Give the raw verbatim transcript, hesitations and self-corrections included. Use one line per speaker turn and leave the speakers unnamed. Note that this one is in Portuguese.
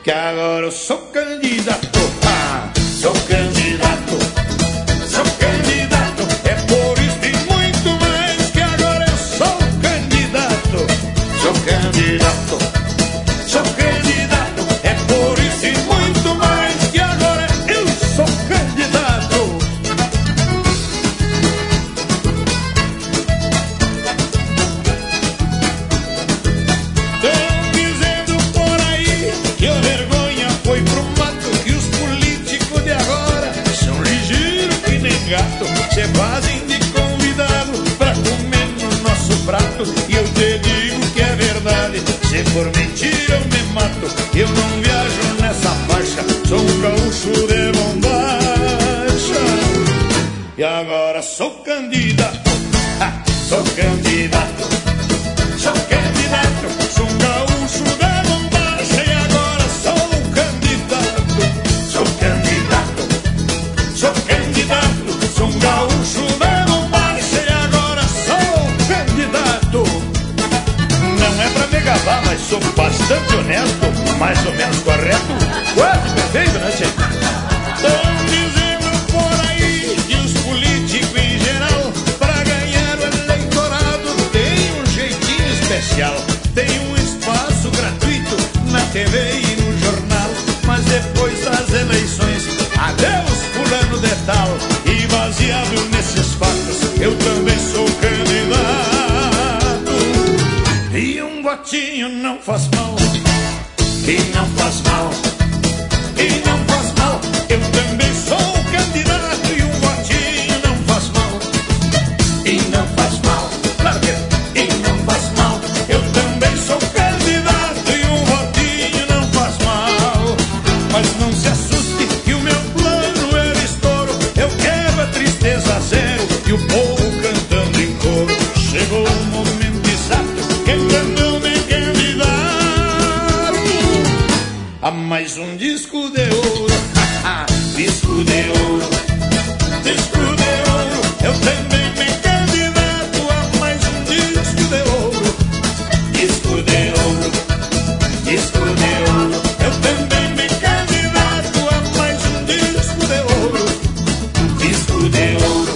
que agora eu sou candidato. Ah, sou candidato, sou candidato. É por isso e muito mais que agora eu sou candidato. Sou candidato, sou candidato. É por isso e muito mais que agora eu sou candidato. Estão dizendo por aí que a vergonha foi pro mato, que os políticos de agora são ligeiros que nem gato. Cê fazem de convidado pra comer no nosso prato, e eu te digo que é verdade. Se for mentira eu me mato. Eu não viajo nessa faixa, sou um gaúcho de bombacha. E agora sou candidato, ha, sou candidato, sou candidato. Sou um gaúcho de bombacha e agora sou candidato. Sou candidato, sou candidato. Sou um gaúcho de bombacha e agora sou candidato. Não é pra me gabar, mas sou bastante honesto, mais ou menos correto, quase perfeito, né, gente? Estão dizendo por aí que os políticos em geral, pra ganhar o eleitorado, tem um jeitinho especial. Tem um espaço gratuito na T V e no jornal, mas depois das eleições, adeus fulano de tal. E baseado nesses fatos, eu também sou candidato. E um votinho não faz mal, e não faz mal, e não faz mal. Eu também sou candidato e um votinho não faz mal, e não faz mal, claro que é, e não faz mal. Eu também sou candidato e um votinho não faz mal. Mas não se assuste que o meu plano é estouro. Eu quero a tristeza zero e o povo cantando em coro. Chegou o momento exato, quem eu me candidato a mais um disco de ouro. Disco de ouro, disco de ouro. Eu também me candidato a mais um disco de ouro. Disco de ouro, disco de ouro. Eu também me candidato a mais um disco de ouro. Disco de ouro.